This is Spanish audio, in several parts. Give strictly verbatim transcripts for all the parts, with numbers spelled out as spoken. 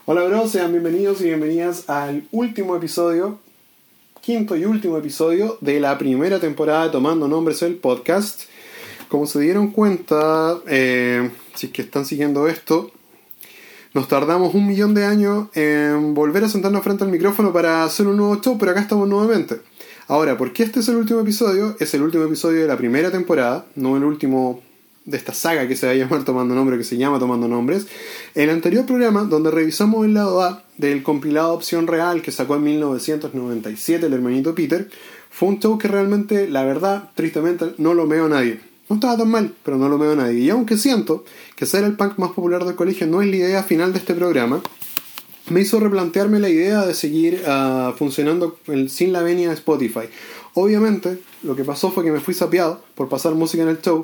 Hola bros, sean bienvenidos y bienvenidas al último episodio, quinto y último episodio de la primera temporada de Tomando Nombres, el podcast. Como se dieron cuenta, eh, si es que están siguiendo esto, nos tardamos un millón de años en volver a sentarnos frente al micrófono para hacer un nuevo show, pero acá estamos nuevamente. Ahora, ¿por qué este es el último episodio? Es el último episodio de la primera temporada, no el último de esta saga que se va a llamar Tomando Nombres, que se llama Tomando Nombres. El anterior programa, donde revisamos el lado A del compilado Opción Real que sacó en mil novecientos noventa y siete el hermanito Peter, fue un show que realmente, la verdad, tristemente, no lo meo a nadie. No estaba tan mal, pero no lo meo a nadie. Y aunque siento que ser el punk más popular del colegio no es la idea final de este programa, me hizo replantearme la idea de seguir uh, funcionando el, sin la venia de Spotify. Obviamente, lo que pasó fue que me fui sapeado por pasar música en el show.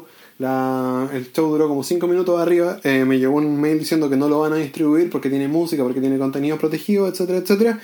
La, el show duró como cinco minutos arriba. Eh, me llegó un mail diciendo que no lo van a distribuir porque tiene música, porque tiene contenido protegido, etcétera, etcétera.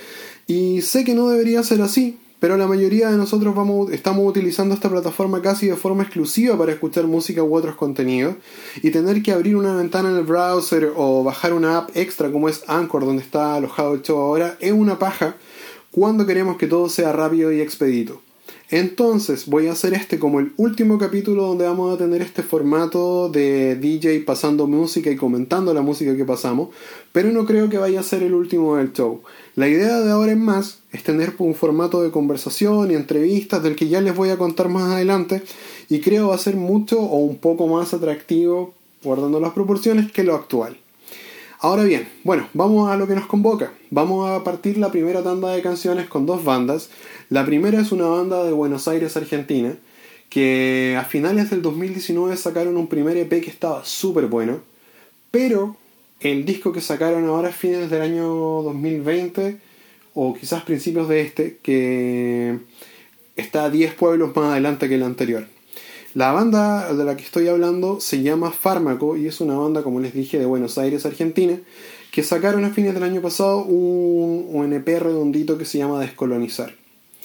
Y sé que no debería ser así, pero la mayoría de nosotros vamos, estamos utilizando esta plataforma casi de forma exclusiva para escuchar música u otros contenidos, y tener que abrir una ventana en el browser o bajar una app extra como es Anchor, donde está alojado el show ahora, es una paja cuando queremos que todo sea rápido y expedito. Entonces voy a hacer este como el último capítulo donde vamos a tener este formato de D J pasando música y comentando la música que pasamos, pero no creo que vaya a ser el último del show. La idea de ahora en más es tener un formato de conversación y entrevistas del que ya les voy a contar más adelante, y creo va a ser mucho o un poco más atractivo, guardando las proporciones, que lo actual. Ahora bien, bueno, vamos a lo que nos convoca. Vamos a partir la primera tanda de canciones con dos bandas. La primera es una banda de Buenos Aires, Argentina, que a finales del dos mil diecinueve sacaron un primer E P que estaba súper bueno, pero el disco que sacaron ahora a fines del año dos mil veinte, o quizás principios de este, que está diez pueblos más adelante que el anterior. La banda de la que estoy hablando se llama Fármaco y es una banda, como les dije, de Buenos Aires, Argentina, que sacaron a fines del año pasado un, un E P redondito que se llama Descolonizar.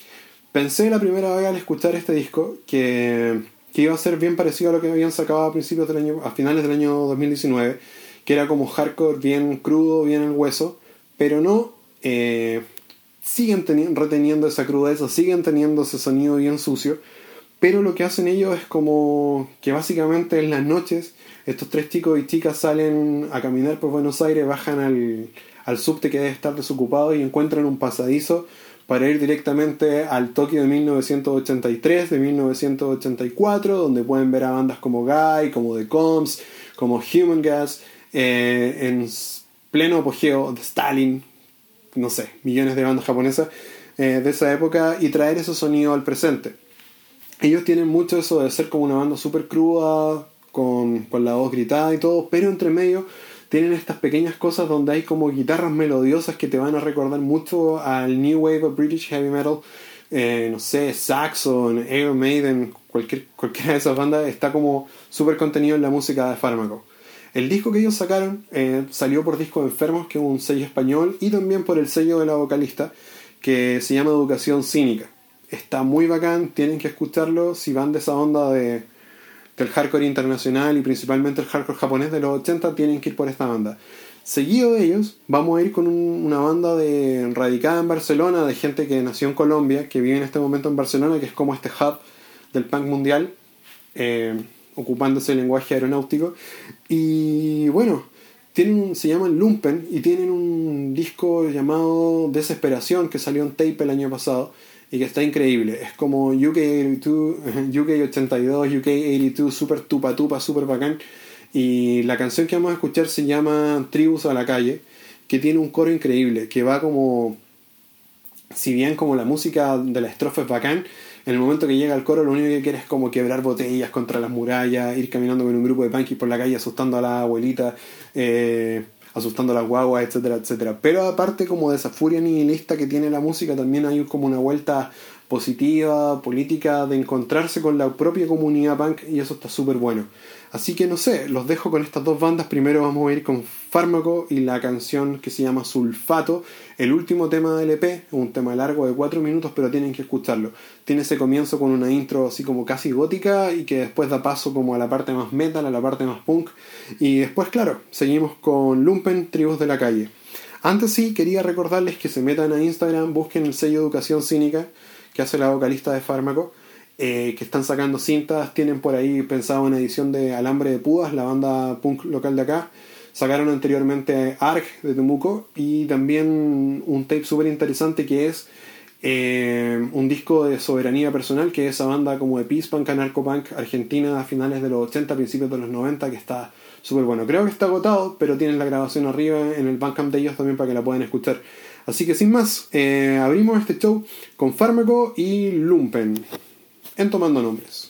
Pensé la primera vez al escuchar este disco que, que iba a ser bien parecido a lo que habían sacado a principios del año, a finales del año dos mil diecinueve, que era como hardcore bien crudo, bien al hueso, pero no, eh, siguen teni- reteniendo esa crudeza, siguen teniendo ese sonido bien sucio. Pero lo que hacen ellos es como que básicamente en las noches estos tres chicos y chicas salen a caminar por Buenos Aires, bajan al, al subte que debe estar desocupado y encuentran un pasadizo para ir directamente al Tokio de mil novecientos ochenta y tres, de mil novecientos ochenta y cuatro, donde pueden ver a bandas como Guy, como The Combs, como Human Gas, eh, en pleno apogeo de Stalin, no sé, millones de bandas japonesas eh, de esa época, y traer ese sonido al presente. Ellos tienen mucho eso de ser como una banda súper cruda, con, con la voz gritada y todo, pero entre medio tienen estas pequeñas cosas donde hay como guitarras melodiosas que te van a recordar mucho al New Wave of British Heavy Metal. Eh, no sé, Saxon, Iron Maiden, cualquier, cualquiera de esas bandas está como súper contenido en la música de Fármaco. El disco que ellos sacaron eh, salió por Discos Enfermos, que es un sello español, y también por el sello de la vocalista, que se llama Educación Cínica. Está muy bacán, tienen que escucharlo si van de esa onda de, del hardcore internacional y principalmente el hardcore japonés de los ochenta, tienen que ir por esta banda. Seguido de ellos, vamos a ir con un, una banda de, radicada en Barcelona, de gente que nació en Colombia, que vive en este momento en Barcelona, que es como este hub del punk mundial, eh, ocupándose el lenguaje aeronáutico. Y bueno, tienen, se llaman Lumpen y tienen un disco llamado Desesperación que salió en tape el año pasado y que está increíble. Es como U K ochenta y dos, U K ochenta y dos, U K ochenta y dos, super tupa tupa, super bacán. Y la canción que vamos a escuchar se llama Tribus a la calle, que tiene un coro increíble, que va como, si bien como la música de la estrofa es bacán, en el momento que llega el coro lo único que quiere es como quebrar botellas contra las murallas, ir caminando con un grupo de punkis por la calle asustando a la abuelita, eh, asustando a las guaguas, etcétera, etcétera. Pero aparte como de esa furia nihilista que tiene la música, también hay como una vuelta positiva, política, de encontrarse con la propia comunidad punk, y eso está súper bueno. Así que no sé, los dejo con estas dos bandas. Primero vamos a ir con Fármaco y la canción que se llama Sulfato, el último tema del E P, un tema largo de cuatro minutos, pero tienen que escucharlo. Tiene ese comienzo con una intro así como casi gótica y que después da paso como a la parte más metal, a la parte más punk, y después claro, seguimos con Lumpen, Tribus de la Calle. Antes sí, quería recordarles que se metan a Instagram, busquen el sello Educación Cínica que hace la vocalista de Fármaco, eh, que están sacando cintas, tienen por ahí pensado una edición de Alambre de Púas, la banda punk local de acá. Sacaron anteriormente Arg de Temuco y también un tape súper interesante que es eh, un disco de Soberanía Personal, que es esa banda como de peace punk, anarcopunk argentina a finales de los ochenta, principios de los noventa, que está súper bueno. Creo que está agotado, pero tienen la grabación arriba en el Bandcamp de ellos también para que la puedan escuchar. Así que sin más, eh, abrimos este show con Fármaco y Lumpen en Tomando Nombres.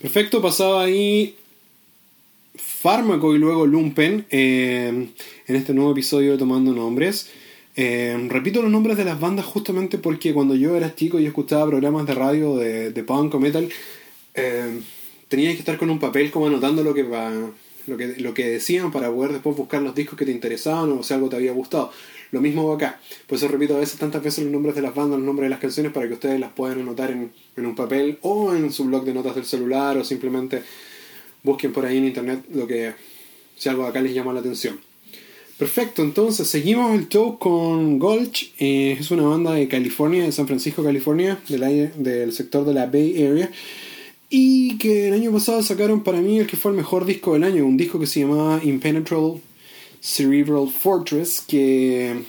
Perfecto, pasaba ahí Fármaco y luego Lumpen eh, en este nuevo episodio de Tomando Nombres. Eh, repito los nombres de las bandas justamente porque cuando yo era chico y escuchaba programas de radio de, de punk o metal, eh, tenía que estar con un papel como anotando lo que, va, lo, que, lo que decían para poder después buscar los discos que te interesaban o si algo te había gustado. Lo mismo va acá. Por eso repito a veces tantas veces los nombres de las bandas, los nombres de las canciones para que ustedes las puedan anotar en, en un papel o en su blog de notas del celular o simplemente busquen por ahí en internet lo que, si algo acá les llama la atención. Perfecto, entonces seguimos el show con Gulch. Eh, es una banda de California, de San Francisco, California, del, del sector de la Bay Area. Y que el año pasado sacaron para mí el que fue el mejor disco del año. Un disco que se llamaba Impenetrable Cerebral Fortress, que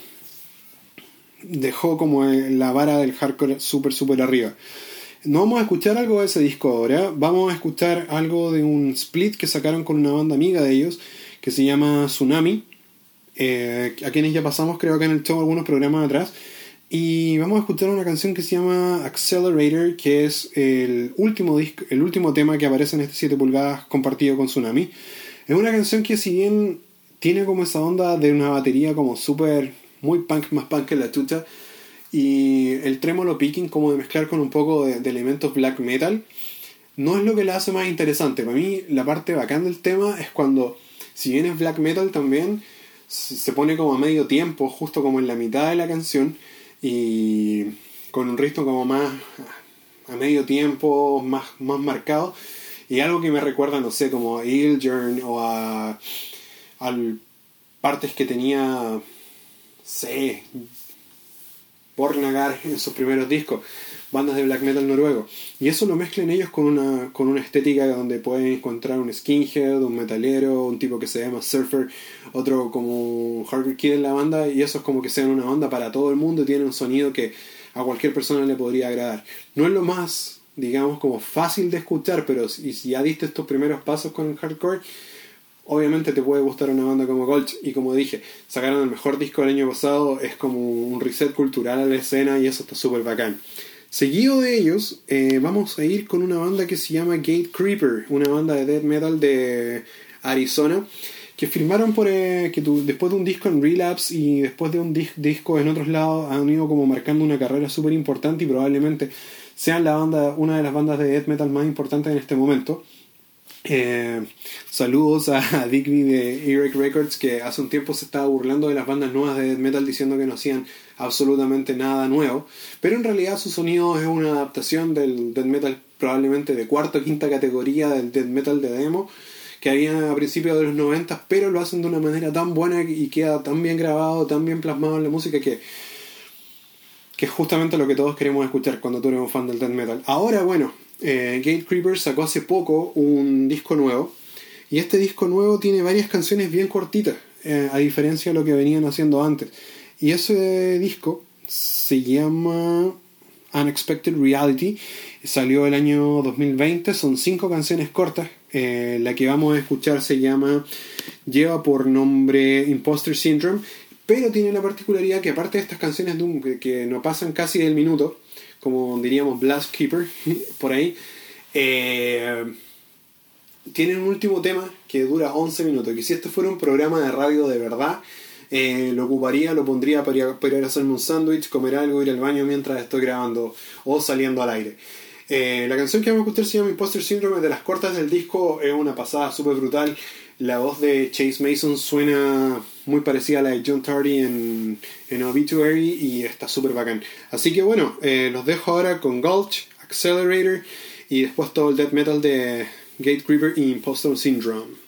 dejó como la vara del hardcore súper súper arriba. No vamos a escuchar algo de ese disco ahora, vamos a escuchar algo de un split que sacaron con una banda amiga de ellos que se llama Tsunami, eh, a quienes ya pasamos creo que en el show algunos programas atrás, y vamos a escuchar una canción que se llama Accelerator, que es el último disco, el último tema que aparece en este siete pulgadas compartido con Tsunami. Es una canción que si bien tiene como esa onda de una batería como súper, muy punk, más punk que la chucha, y el trémolo picking como de mezclar con un poco de, de elementos black metal, no es lo que la hace más interesante. Para mí la parte bacán del tema es cuando, si bien es black metal también, se pone como a medio tiempo, justo como en la mitad de la canción, y con un ritmo como más a medio tiempo, más, más marcado, y algo que me recuerda, no sé, como a Ildjern o a, a partes que tenía, sé, Bornagar en sus primeros discos, bandas de black metal noruego, y eso lo mezclan ellos con una, con una estética donde pueden encontrar un skinhead, un metalero, un tipo que se llama surfer, otro como hardcore kid en la banda, y eso es como que sean una banda para todo el mundo y tiene un sonido que a cualquier persona le podría agradar. No es lo más, digamos, como fácil de escuchar, pero si ya diste estos primeros pasos con el hardcore, obviamente te puede gustar una banda como Gulch. Y como dije, sacaron el mejor disco del año pasado, es como un reset cultural a la escena y eso está súper bacán. Seguido de ellos, eh, vamos a ir con una banda que se llama Gatecreeper, una banda de death metal de Arizona, que firmaron por eh, que tu, después de un disco en Relapse y después de un dis- disco en otros lados han ido como marcando una carrera súper importante y probablemente sean la banda, una de las bandas de death metal más importantes en este momento. Eh, saludos a Digby de Eric Records, que hace un tiempo se estaba burlando de las bandas nuevas de death metal diciendo que no hacían absolutamente nada nuevo, pero en realidad su sonido es una adaptación del death metal probablemente de cuarta o quinta categoría del death metal de demo que había a principios de los noventa, pero lo hacen de una manera tan buena y queda tan bien grabado, tan bien plasmado en la música que que es justamente lo que todos queremos escuchar cuando tú eres un fan del death metal. Ahora, bueno, eh, Gatecreeper sacó hace poco un disco nuevo, y este disco nuevo tiene varias canciones bien cortitas, eh, a diferencia de lo que venían haciendo antes. Y ese disco se llama Unexpected Reality, salió el año dos mil veinte, son cinco canciones cortas. Eh, la que vamos a escuchar se llama, lleva por nombre Imposter Syndrome, pero tiene la particularidad que aparte de estas canciones de un, que, que no pasan casi del minuto, como diríamos Blast Keeper, por ahí, eh, tienen un último tema que dura once minutos, que si esto fuera un programa de radio de verdad, eh, lo ocuparía, lo pondría para ir, para ir a hacerme un sándwich, comer algo, ir al baño mientras estoy grabando o saliendo al aire. Eh, la canción que vamos a escuchar se llama Imposter Syndrome, de las cortas del disco, es una pasada súper brutal. La voz de Chase Mason suena muy parecida a la de John Tardy en, en Obituary y está súper bacán. Así que bueno, eh, los dejo ahora con Gulch, Accelerator y después todo el death metal de Gatecreeper y Imposter Syndrome.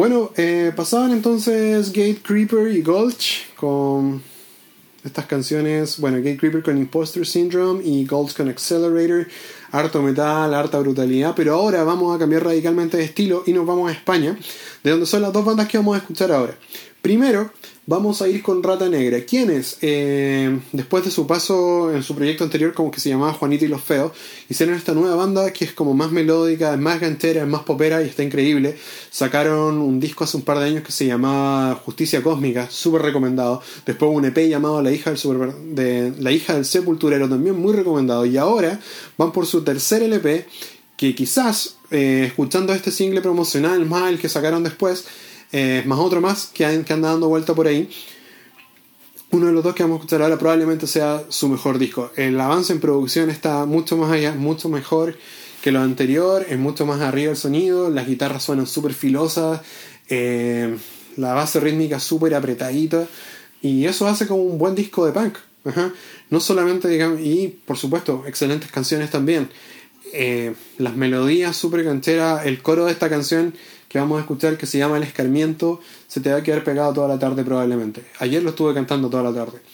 Bueno, eh, pasaban entonces Gatecreeper y Gulch con estas canciones, bueno, Gatecreeper con Imposter Syndrome y Gulch con Accelerator, harto metal, harta brutalidad, pero ahora vamos a cambiar radicalmente de estilo y nos vamos a España, de donde son las dos bandas que vamos a escuchar ahora. Primero, vamos a ir con Rata Negra, quienes, eh, después de su paso en su proyecto anterior, como que se llamaba Juanito y los Feos, hicieron esta nueva banda que es como más melódica, es más gantera, es más popera y está increíble. Sacaron un disco hace un par de años que se llamaba Justicia Cósmica, súper recomendado. Después un E P llamado La hija del, super, de, La hija del Sepulturero, también muy recomendado. Y ahora van por su tercer L P, que quizás, eh, escuchando este single promocional más el que sacaron después, Eh, más otro más que, han, que anda dando vuelta por ahí, uno de los dos que vamos a escuchar ahora probablemente sea su mejor disco. El avance en producción está mucho más allá, mucho mejor que lo anterior, es mucho más arriba el sonido, las guitarras suenan súper filosas, eh, la base rítmica súper apretadita, y eso hace como un buen disco de punk. Ajá. No solamente, digamos, y por supuesto excelentes canciones también, eh, las melodías súper cancheras, el coro de esta canción que vamos a escuchar, que se llama El Escarmiento, se te va a quedar pegado toda la tarde probablemente. Ayer lo estuve cantando toda la tarde.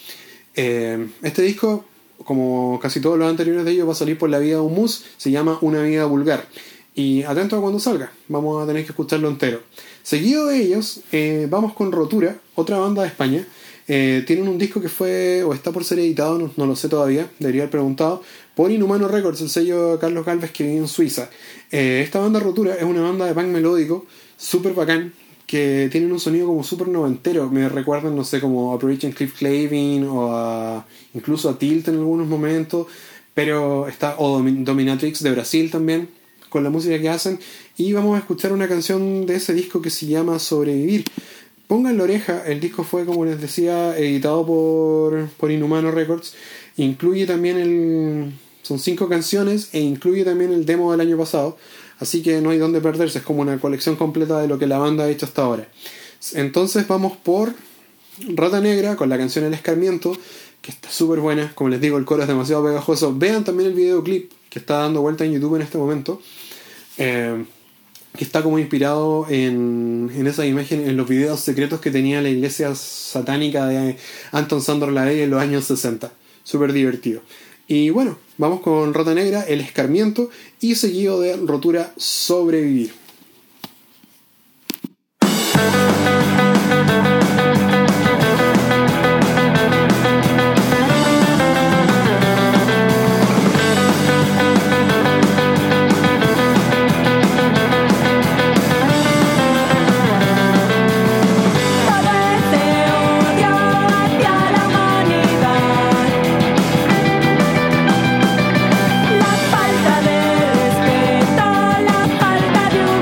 Eh, este disco, como casi todos los anteriores de ellos, va a salir por la vía de un mus, se llama Una vida vulgar. Y atento a cuando salga, vamos a tener que escucharlo entero. Seguido de ellos, eh, vamos con Rotura, otra banda de España. Eh, tienen un disco que fue, o está por ser editado, no, no lo sé todavía, debería haber preguntado, por Inhumano Records, el sello de Carlos Galvez que vive en Suiza. Eh, esta banda Rotura es una banda de punk melódico, súper bacán, que tienen un sonido como súper noventero. Me recuerdan, no sé, como a Operation Cliff Clavin o a, incluso a Tilt en algunos momentos, pero está, o Dominatrix de Brasil también, con la música que hacen. Y vamos a escuchar una canción de ese disco que se llama Sobrevivir. Pongan la oreja, el disco fue, como les decía, editado por, por Inhumano Records. Incluye también el... Son cinco canciones e incluye también el demo del año pasado. Así que no hay dónde perderse, es como una colección completa de lo que la banda ha hecho hasta ahora. Entonces vamos por Rata Negra con la canción El Escarmiento, que está súper buena. Como les digo, el coro es demasiado pegajoso. Vean también el videoclip que está dando vuelta en YouTube en este momento. Eh... que está como inspirado en, en esa imagen, en los videos secretos que tenía la iglesia satánica de Anton Szandor LaVey en los años sesenta. Súper divertido. Y bueno, vamos con Rata Negra, El Escarmiento, y seguido de Rotura, Sobrevivir. La falta de respeto, la falta de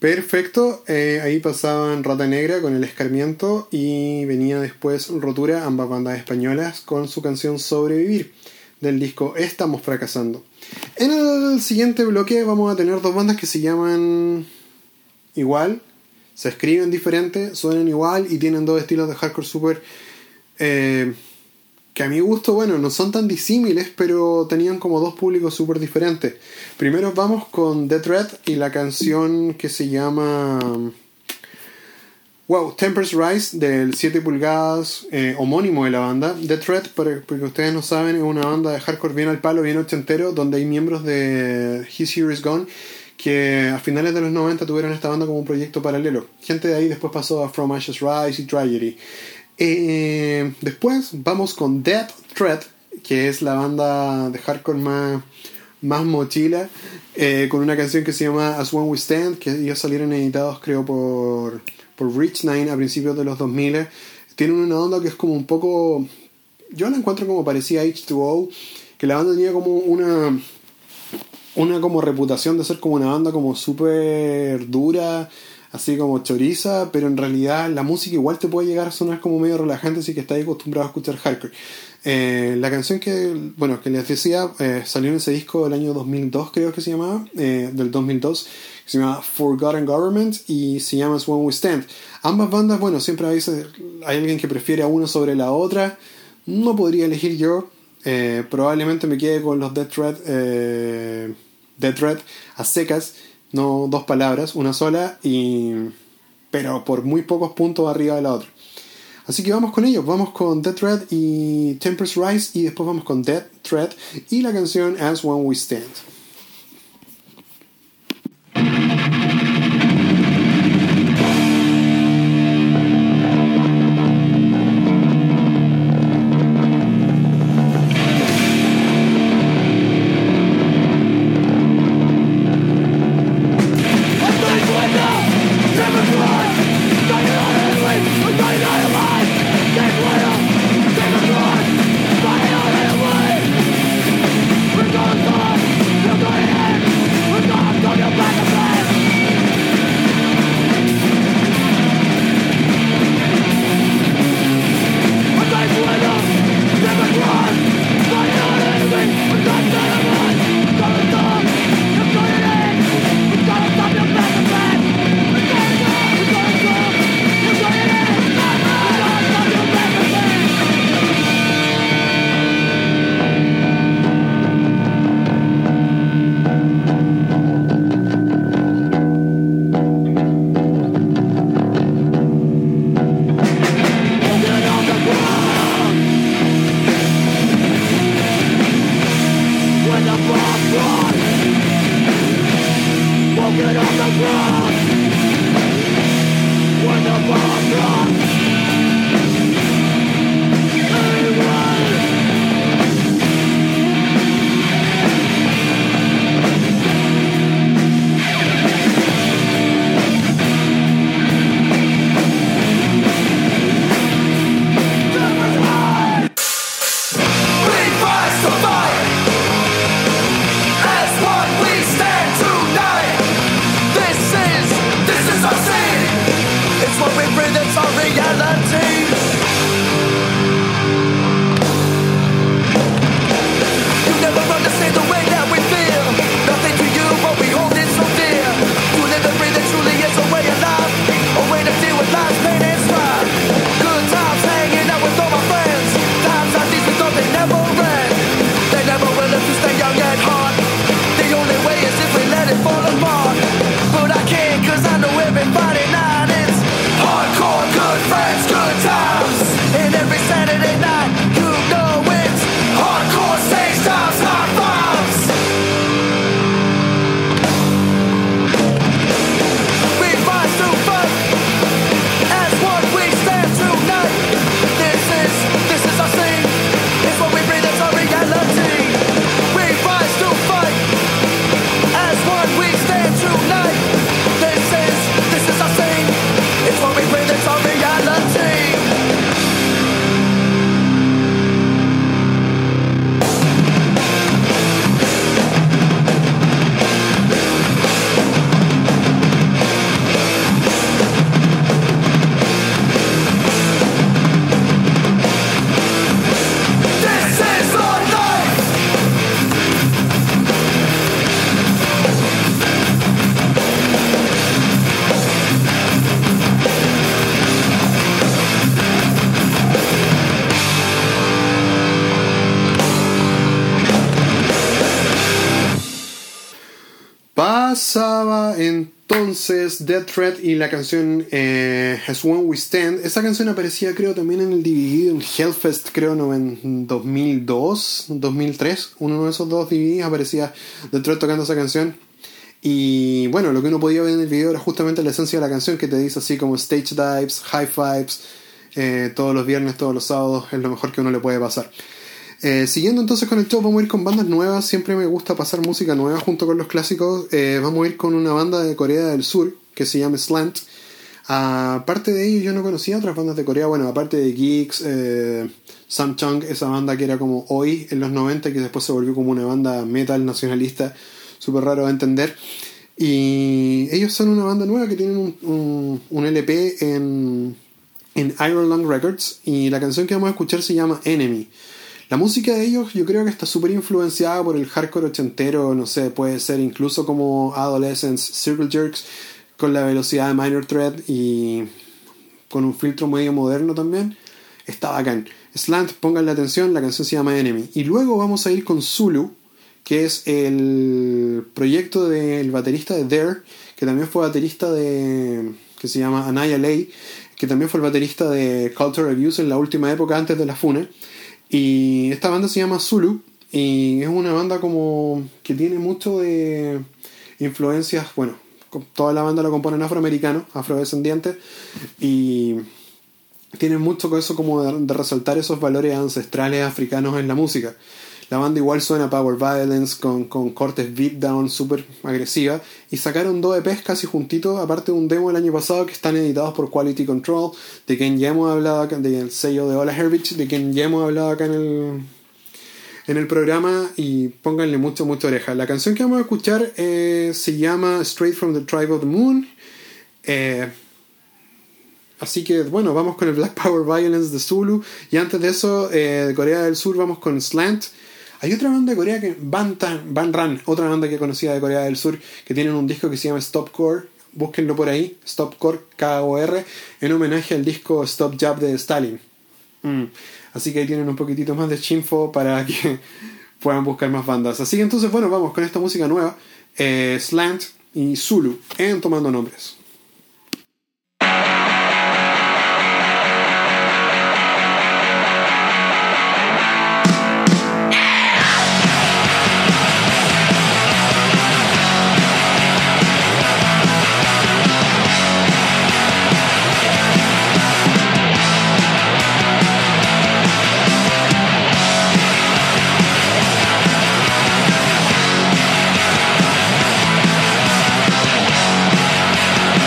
Perfecto, eh, ahí pasaban Rata Negra con El Escarmiento y venía después Rotura, ambas bandas españolas, con su canción Sobrevivir, del disco Estamos Fracasando. En el siguiente bloque vamos a tener dos bandas que se llaman igual, se escriben diferente, suenan igual y tienen dos estilos de hardcore super eh, que a mi gusto, bueno, no son tan disímiles, pero tenían como dos públicos súper diferentes. Primero vamos con Death Threat y la canción que se llama Wow, Tempers Rise, del siete pulgadas, eh, homónimo de la banda. Death Threat, porque ustedes no saben, es una banda de hardcore bien al palo, bien ochentero, donde hay miembros de His Here Is Gone que a finales de los noventa tuvieron esta banda como un proyecto paralelo. Gente de ahí después pasó a From Ashes Rise y Tragedy. Eh, después vamos con Death Threat, que es la banda de hardcore más, más mochila, eh, con una canción que se llama As One We Stand, que ellos salieron editados creo por, por Rich Nine a principios de los dos mil. Tienen una onda que es como un poco, yo la encuentro como parecía H dos O, que la banda tenía como una una como reputación de ser como una banda como súper dura, así como choriza, pero en realidad la música igual te puede llegar a sonar como medio relajante, así que estás acostumbrado a escuchar hardcore. Eh, la canción que, bueno, que les decía, eh, salió en ese disco del año dos mil dos, creo que se llamaba, eh, del dos mil dos, que se llama Forgotten Government y se llama As One We Stand. Ambas bandas, bueno, siempre hay, hay alguien que prefiere a una sobre la otra, no podría elegir yo. Eh, probablemente me quede con los Death Threat, eh, Death Threat a secas, no dos palabras, una sola, y pero por muy pocos puntos arriba de la otra. Así que vamos con ellos, vamos con Death Threat y Tempers Rise, y después vamos con Death Threat y la canción As One We Stand. It's what we breathe, it's our reality. pasaba entonces Dead Threat y la canción eh, As When We Stand. Esa canción aparecía creo también en el D V D en Hellfest, creo no, en dos mil dos, dos mil tres. Uno de esos dos D V Ds aparecía Dead Threat tocando esa canción. Y bueno, lo que uno podía ver en el video era justamente la esencia de la canción, que te dice así como stage dives, high fives, eh, todos los viernes, todos los sábados, es lo mejor que uno le puede pasar. Eh, siguiendo entonces con el show, vamos a ir con bandas nuevas. Siempre me gusta pasar música nueva junto con los clásicos. Eh, vamos a ir con una banda de Corea del Sur que se llama Slant. Aparte de ello, yo no conocía otras bandas de Corea. Bueno, aparte de Geeks, eh, Samchung, esa banda que era como Oi en los noventa, que después se volvió como una banda metal nacionalista, súper raro de entender. Y ellos son una banda nueva que tienen un, un, un L P en, en Iron Lung Records. Y la canción que vamos a escuchar se llama Enemy. La música de ellos yo creo que está súper influenciada por el hardcore ochentero, no sé, puede ser incluso como Adolescence, Circle Jerks, con la velocidad de Minor Threat y con un filtro medio moderno también. Está bacán. Slant, pónganle atención, la canción se llama Enemy. Y luego vamos a ir con Zulu, que es el proyecto del baterista de Dare, que también fue baterista de... que se llama Annihilate, que también fue el baterista de Cultural Abuse en la última época antes de la Fune. Y esta banda se llama Zulu y es una banda como que tiene mucho de influencias, bueno, toda la banda la componen afroamericanos, afrodescendientes, y tiene mucho con eso como de, de resaltar esos valores ancestrales africanos en la música. La banda igual suena Power Violence con, con cortes beatdown súper agresiva, y sacaron dos E Pes casi juntitos, aparte de un demo el año pasado, que están editados por Quality Control, de quien ya hemos hablado acá, del sello de Ola Herbich, de quien ya hemos hablado acá en el, en el programa, y pónganle mucho, mucha oreja. La canción que vamos a escuchar eh, se llama Straight from the Tribe of the Moon. Eh, así que bueno, vamos con el Black Power Violence de Zulu, y antes de eso, eh, de Corea del Sur, vamos con Slant. Hay otra banda de Corea que Van, Van Ran, otra banda que conocida de Corea del Sur, que tienen un disco que se llama Stopcore. Búsquenlo por ahí, Stopcore, K O R, en homenaje al disco Stop Jab de Stalin. Mm. Así que ahí tienen un poquitito más de chinfo para que puedan buscar más bandas. Así que entonces, bueno, vamos con esta música nueva, eh, Slant y Zulu, en Tomando Nombres. We'll be right back.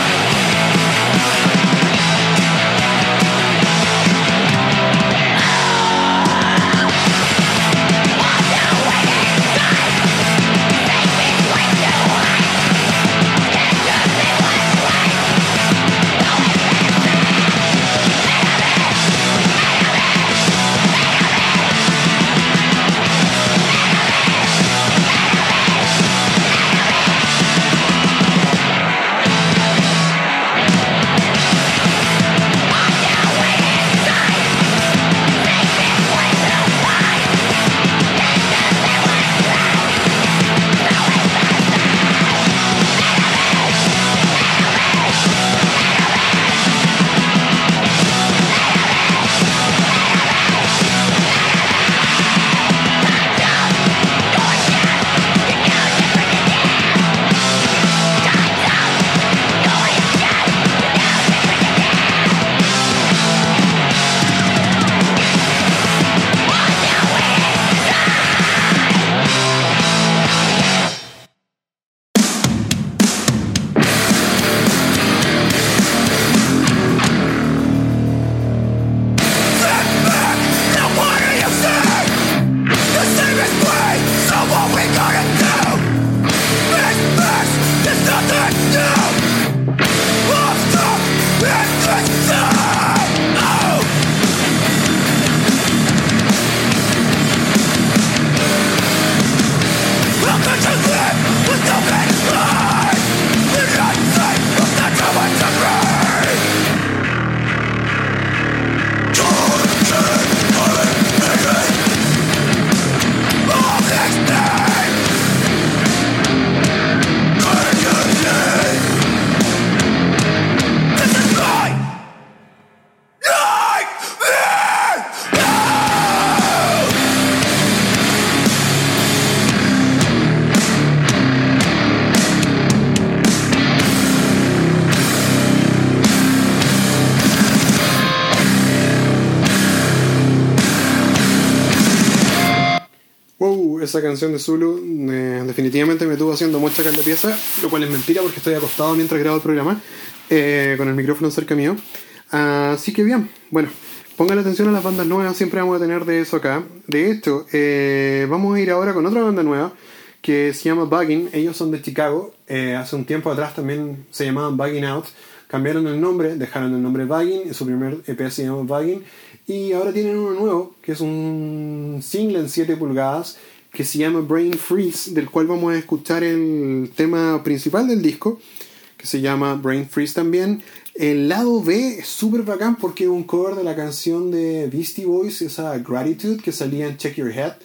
esa canción de Zulu eh, definitivamente me tuvo haciendo mucha carne de pieza, lo cual es mentira porque estoy acostado mientras grabo el programa, eh, con el micrófono cerca mío. Así que bien, bueno, pongan atención a las bandas nuevas, siempre vamos a tener de eso acá. De hecho, eh, vamos a ir ahora con otra banda nueva que se llama Buggin'. Ellos son de Chicago, eh, hace un tiempo atrás también se llamaban Buggin' Out, cambiaron el nombre, dejaron el nombre Buggin', su primer E P se llama Buggin', y ahora tienen uno nuevo, que es un single en siete pulgadas, que se llama Brain Freeze, del cual vamos a escuchar el tema principal del disco, que se llama Brain Freeze también. El lado B es súper bacán porque es un cover de la canción de Beastie Boys, esa Gratitude, que salía en Check Your Head.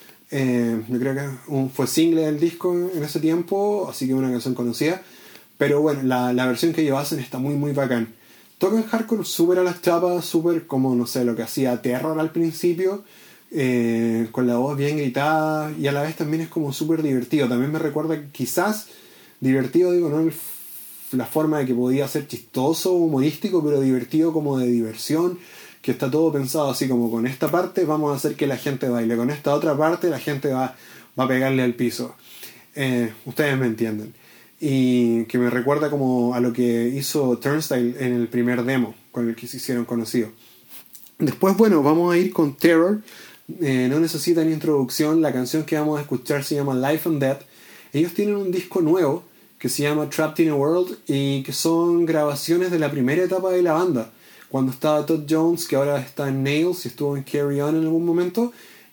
Eh, yo creo que un, fue single del disco en ese tiempo, así que es una canción conocida. Pero bueno, la, la versión que ellos hacen está muy muy bacán. Tocan hardcore súper a las chapas, súper como, no sé, lo que hacía Terror al principio, eh, con la voz bien gritada, y a la vez también es como súper divertido. También me recuerda, quizás, divertido, digo, no el, la forma de que podía ser chistoso, humorístico, pero divertido como de diversión, que está todo pensado así como con esta parte vamos a hacer que la gente baile, con esta otra parte la gente va, va a pegarle al piso. Eh, ustedes me entienden. Y que me recuerda como a lo que hizo Turnstile en el primer demo con el que se hicieron conocidos. Después, bueno, vamos a ir con Terror. Eh, no necesitan introducción. La canción que vamos a escuchar se llama Life and Death. Ellos tienen un disco nuevo que se llama Trapped in a World y que son grabaciones de la primera etapa de la banda, cuando estaba Todd Jones, que ahora está en Nails y estuvo en Carry On en algún momento.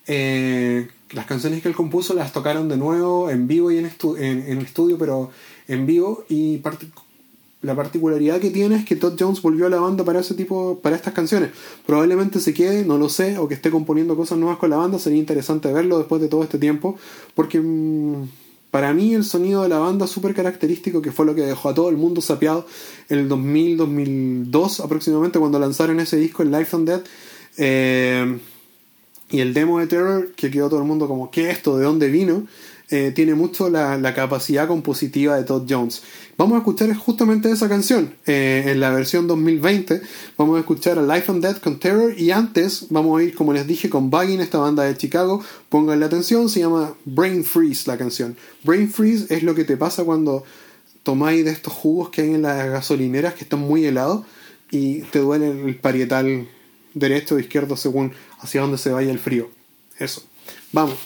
Eh, las canciones que él compuso las tocaron de nuevo en vivo y en, estu- en, en el estudio, pero en vivo, y part- la particularidad que tiene es que Todd Jones volvió a la banda para ese tipo, para estas canciones. Probablemente se quede, no lo sé, o que esté componiendo cosas nuevas con la banda. Sería interesante verlo después de todo este tiempo, porque mmm, para mí el sonido de la banda es súper característico, que fue lo que dejó a todo el mundo sapeado en el dos mil, dos mil dos aproximadamente, cuando lanzaron ese disco, el Life and Death. Eh, y el demo de Terror, que quedó todo el mundo como, ¿qué es esto? ¿De dónde vino? Eh, tiene mucho la, la capacidad compositiva de Todd Jones. Vamos a escuchar justamente esa canción eh, en la versión dos mil veinte. Vamos a escuchar a Life and Death con Terror, y antes vamos a ir, como les dije, con Buggin', esta banda de Chicago. Pónganle atención, se llama Brain Freeze la canción. Brain Freeze es lo que te pasa cuando tomáis de estos jugos que hay en las gasolineras que están muy helados y te duele el parietal derecho o izquierdo según hacia dónde se vaya el frío. Eso. Vamos.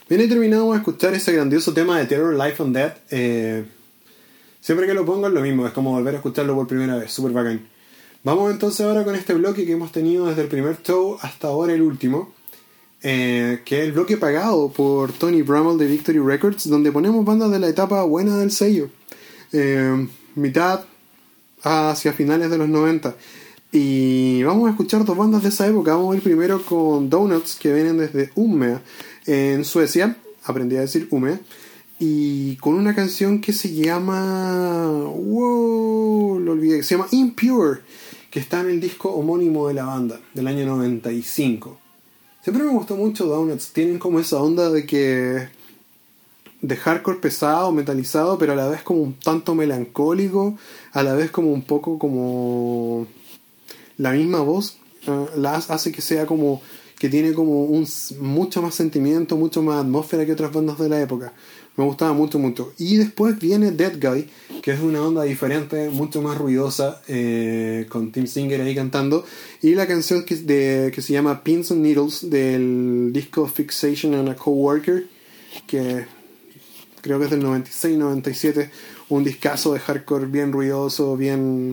Bien, y terminamos de escuchar ese grandioso tema de Terror, Life and Death. Eh, siempre que lo pongo es lo mismo, es como volver a escucharlo por primera vez, súper bacán. Vamos entonces ahora con este bloque que hemos tenido desde el primer show hasta ahora el último, eh, que es el bloque pagado por Tony Bramall de Victory Records, donde ponemos bandas de la etapa buena del sello, eh, mitad hacia finales de los noventa. Y vamos a escuchar dos bandas de esa época. Vamos a ir primero con Donuts, que vienen desde Umeå en Suecia, aprendí a decir Umeå, y con una canción que se llama, wow, lo olvidé, se llama Impure, que está en el disco homónimo de la banda, del año noventa y cinco. Siempre me gustó mucho Donuts, tienen como esa onda de que de hardcore pesado, metalizado, pero a la vez como un tanto melancólico, a la vez como un poco como la misma voz, uh, la hace que sea como que tiene como un mucho más sentimiento, mucho más atmósfera que otras bandas de la época. Me gustaba mucho, mucho. Y después viene Dead Guy, que es una onda diferente, mucho más ruidosa, eh, con Tim Singer ahí cantando. Y la canción que, de, que se llama Pins and Needles, del disco Fixation on a Coworker, que creo que es del noventa y seis noventa y siete. Un discazo de hardcore bien ruidoso, bien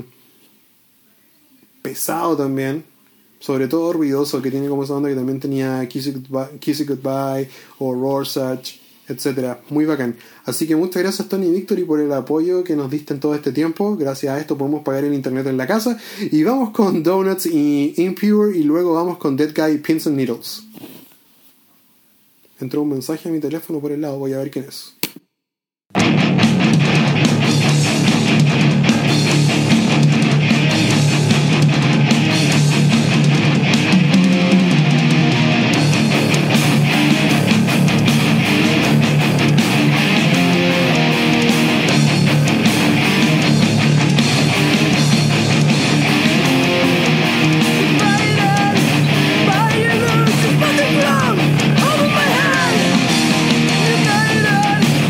pesado también. Sobre todo ruidoso, que tiene como esa onda que también tenía Kiss It Goodbye, Kiss It Goodbye o Rorschach, etcétera. Muy bacán. Así que muchas gracias, Tony Victory, por el apoyo que nos diste en todo este tiempo. Gracias a esto podemos pagar el internet en la casa. Y vamos con Donuts y Impure, y luego vamos con Dead Guy, Pins and Needles. Entró un mensaje a mi teléfono por el lado, voy a ver quién es. Over my head, united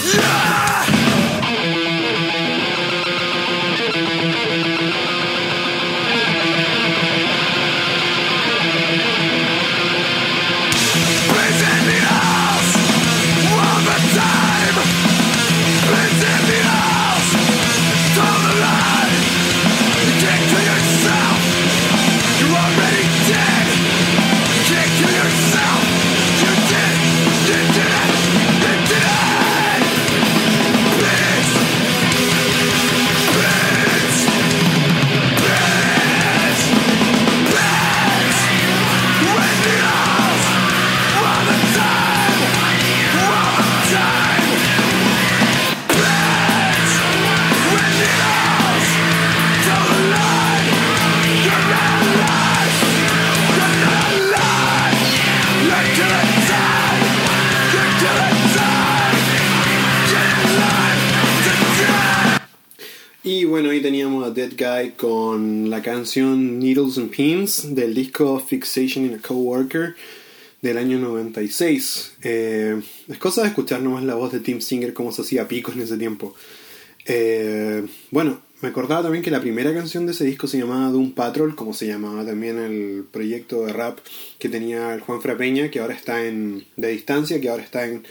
Y bueno, ahí teníamos a Dead Guy con la canción Needles and Pins del disco Fixation in a Coworker del año noventa y seis. Eh, es cosa de escuchar nomás la voz de Tim Singer, como se hacía picos en ese tiempo. Eh, bueno, me acordaba también que la primera canción de ese disco se llamaba Doom Patrol, como se llamaba también el proyecto de rap que tenía el Juan Frapeña, que ahora está en de distancia, que ahora está en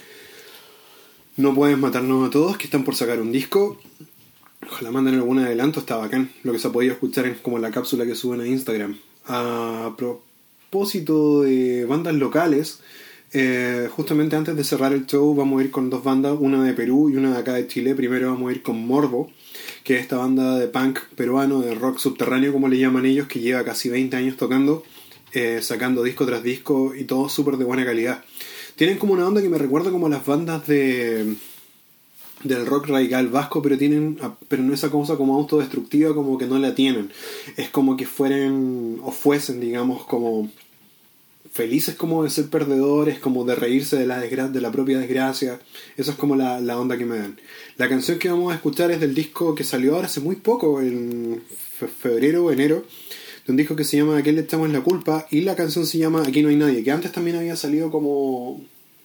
No Puedes Matarnos a Todos, que están por sacar un disco. Ojalá manden algún adelanto, está bacán. Lo que se ha podido escuchar es como la cápsula que suben a Instagram. A propósito de bandas locales, eh, justamente antes de cerrar el show vamos a ir con dos bandas, una de Perú y una de acá de Chile. Primero vamos a ir con Morbo, que es esta banda de punk peruano, de rock subterráneo como le llaman ellos, que lleva casi veinte años tocando, eh, sacando disco tras disco y todo súper de buena calidad. Tienen como una onda que me recuerda como a las bandas de... del rock radical vasco, pero tienen pero no esa cosa como autodestructiva, como que no la tienen. Es como que fueren o fuesen, digamos, como felices como de ser perdedores, como de reírse de la desgra- de la propia desgracia. Eso es como la, la onda que me dan. La canción que vamos a escuchar es del disco que salió ahora hace muy poco, en fe- febrero o enero, de un disco que se llama ¿A quién le echamos la culpa? Y la canción se llama Aquí no hay nadie, que antes también había salido como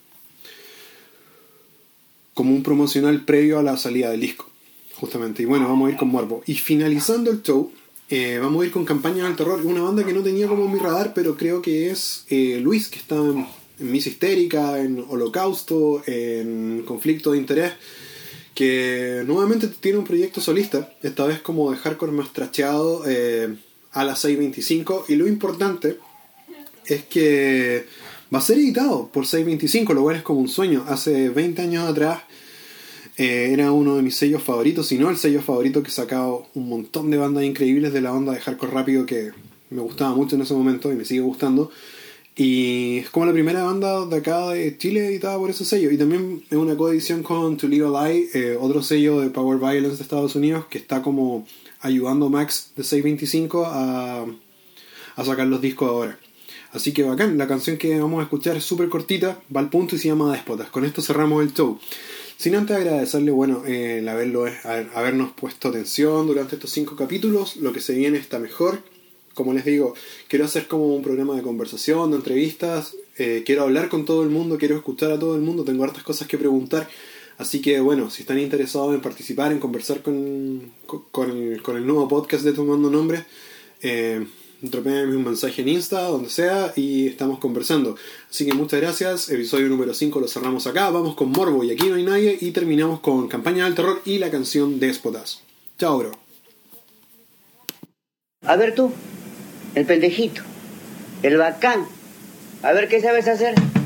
como un promocional previo a la salida del disco, justamente. Y bueno, vamos a ir con Morbo. Y finalizando el show, eh, vamos a ir con Campaña del Terror, una banda que no tenía como en mi radar, pero creo que es eh, Luis, que está en, en Misa Histérica, en Holocausto, en Conflicto de Interés, que nuevamente tiene un proyecto solista, esta vez como de hardcore más tracheado, eh, a las seis veinticinco, y lo importante es que va a ser editado por seis veinticinco, lo cual es como un sueño. Hace veinte años atrás eh, era uno de mis sellos favoritos, si no el sello favorito, que he sacado un montón de bandas increíbles de la onda de hardcore rápido que me gustaba mucho en ese momento y me sigue gustando. Y es como la primera banda de acá de Chile editada por ese sello. Y también es una coedición con To Live a Lie, eh, otro sello de Power Violence de Estados Unidos, que está como ayudando a Max de seis veinticinco a, a sacar los discos ahora. Así que bacán, la canción que vamos a escuchar es súper cortita, va al punto y se llama Déspotas. Con esto cerramos el show. Sin antes agradecerle, bueno, eh, el haberlo, haber, habernos puesto atención durante estos cinco capítulos. Lo que se viene está mejor. Como les digo, quiero hacer como un programa de conversación, de entrevistas. Eh, quiero hablar con todo el mundo, quiero escuchar a todo el mundo. Tengo hartas cosas que preguntar. Así que bueno, si están interesados en participar, en conversar con, con, el, con el nuevo podcast de Tomando Nombres, eh, dropéenme un mensaje en Insta, donde sea, y estamos conversando. Así que muchas gracias. Episodio número cinco lo cerramos acá. Vamos con Morbo y Aquí no hay nadie, y terminamos con Campaña del Terror y la canción Déspotas. Chao, bro. A ver tú, el pendejito, el bacán, a ver qué sabes hacer.